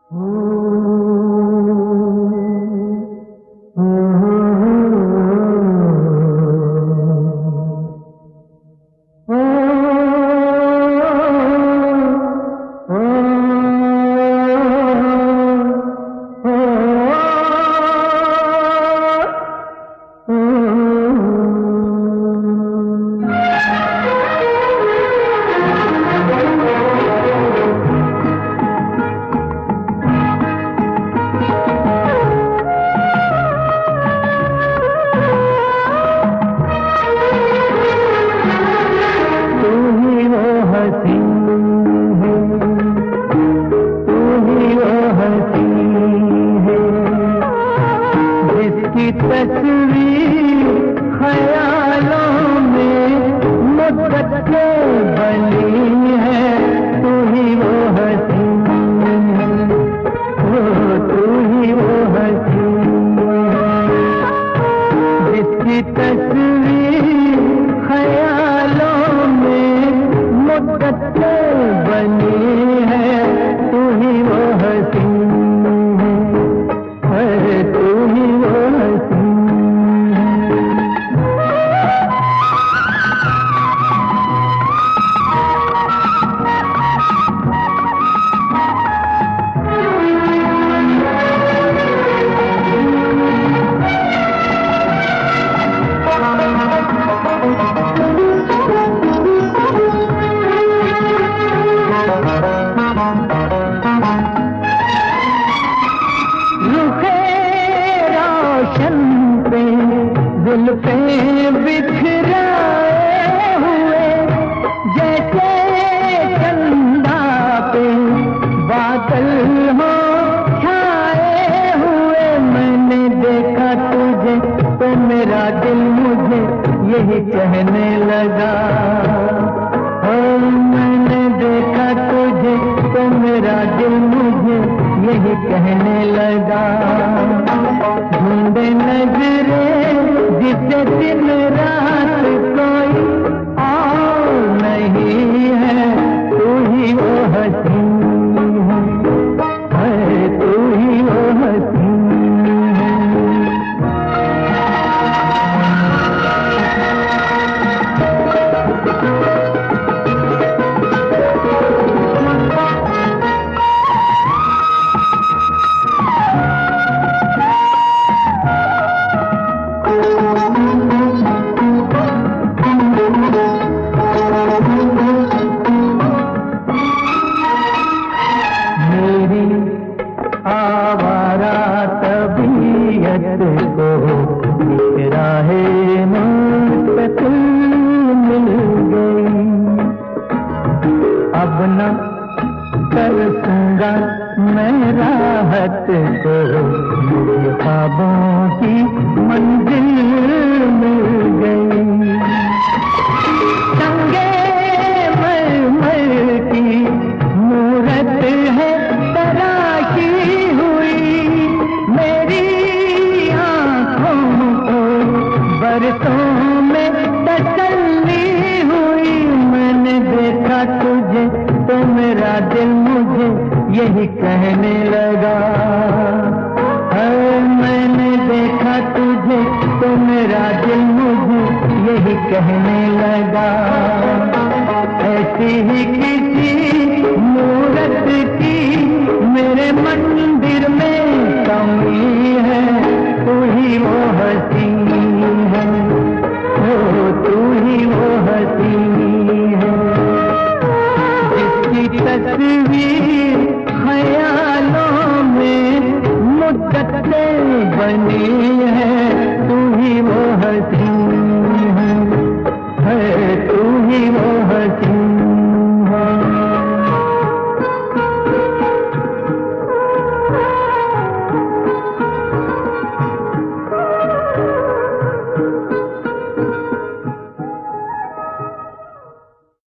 तस्वीर ख्यालों में मुद्दत के बनी है, तू ही वो हसी है, तू ही वो हसी जिसकी तस्वीर ख्यालों में मुद्दत के बनी है, तू ही वो हसी है, तू ही वो हसी। जुल्फे बिखराए हुए जैसे चंदा पे बादल हो छाए हुए, मैंने देखा तुझे तो मेरा दिल मुझे यही कहने लगा, मैंने देखा तुझे तो मेरा दिल मुझे यही कहने लगा, ढूंढे नजरे जिसे दिन रात कोई और नहीं है, तू ही वो हसी है, तू ही वो हसी है। आवारा तबीयत को राहे मुस्तकिल मिल गई, अब न तरसूंगा मैं राहत को, मुझे ख्वाबों की मंजिल मिल गई, संगे मरमर की मूरत है तराशी हुई, मेरी आंखों को बरसों में तसल्ली हुई, मैंने देखा तुझे तो मेरा दिल मुझे यही कहने लगा, मैंने देखा तुझे तो मेरा दिल मुझे यही कहने लगा, ऐसी ही किसी मूरत की मेरे मंदिर में कमी है, तू ही वो हसी है, तू ही वो हसी है जिसकी तस्वीर ख्यालों में मुद्दत से बनी है, तू ही वो हसी